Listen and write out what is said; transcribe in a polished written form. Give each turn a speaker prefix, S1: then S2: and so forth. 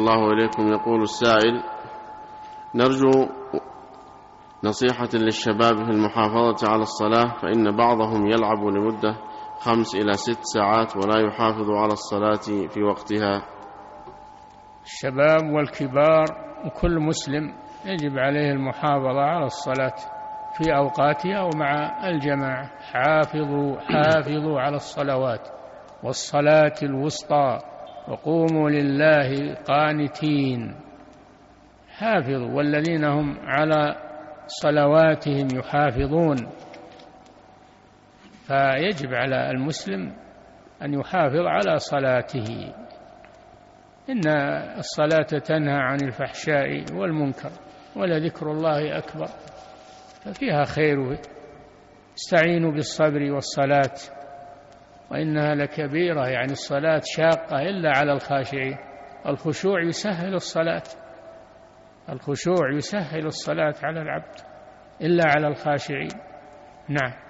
S1: الله إليكم. يقول السائل: نرجو نصيحة للشباب في المحافظة على الصلاة، فإن بعضهم يلعب لمدة 5 إلى 6 ساعات ولا يحافظ على الصلاة في وقتها.
S2: الشباب والكبار وكل مسلم يجب عليه المحافظة على الصلاة في أوقاتها ومع الجماعة. حافظوا على الصلوات والصلاة الوسطى وقوموا لله قانتين. حافظوا، والذين هم على صلواتهم يحافظون. فيجب على المسلم أن يحافظ على صلاته. إن الصلاة تنهى عن الفحشاء والمنكر، ولذكر الله أكبر، ففيها خير. استعينوا بالصبر والصلاة وإنها لكبيرة، يعني الصلاة شاقة إلا على الخاشعين. الخشوع يسهل الصلاة على العبد إلا على الخاشعين. نعم.